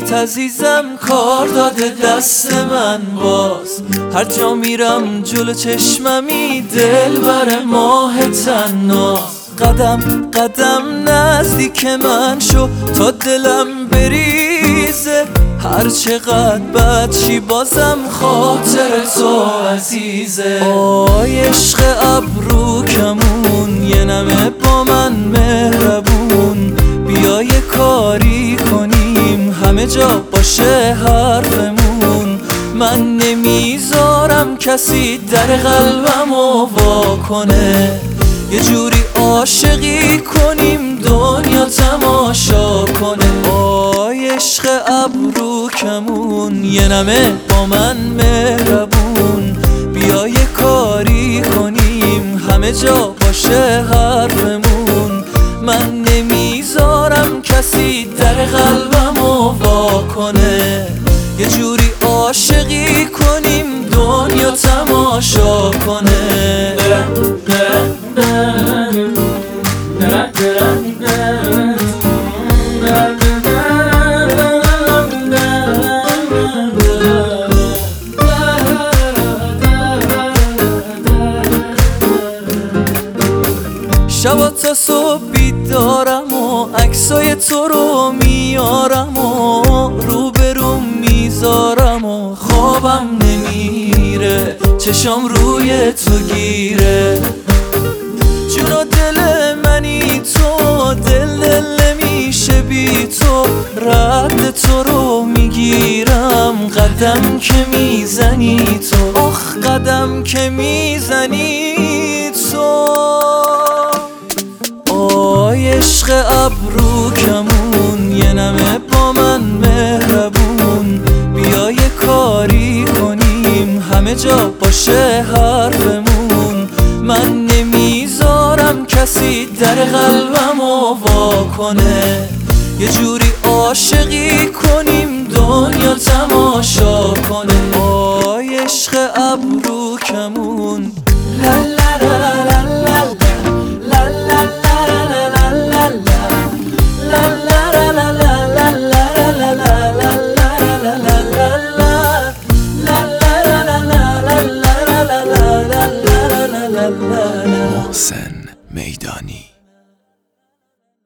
بهت عزیزم کار داده دست من باز. هر جا میرم جلو چشممی دل بر ماه تناز. قدم قدم نزدیک من شو تا دلم بریزه. هر چقدر بد چی بازم خاطر تو عزیزه. آی عشق ابرو کمون یه نمه با من مهربون. بیا یه کاری کنیم همه جا باشه حرفمون. من نمیذارم کسی در قلبمو وا کنه. یه جوری عاشقی کنیم دنیا تماشا کنه. آی عشق ابرو کمون یه نمه با من مهربون. بیا یه کاری کنیم همه جا باشه حرفمون. من نمیذارم کسی در قلبمو وا کنه. یه جوری عاشقی کنیم دنیا تماشا کنه. شبا تا صبح بیدارم و عکسای تو رو میارم و روبروم میذارم و خوابم نمیره. چشام روی تو گیره. جون و دل منی تو، دل نمیشه بی تو. رد تو رو میگیرم قدم که میزنی تو. آخ قدم که میزنی تو. آی عشق ابرو کمون یه نمه با من مهربون. بیا یه کاری کنیم همه جا باشه حرفمون. من نمیذارم کسی در قلبمو وا کنه. یه جوری عاشقی کنیم دنیا تماشا کنه. آی عشق ابرو کمون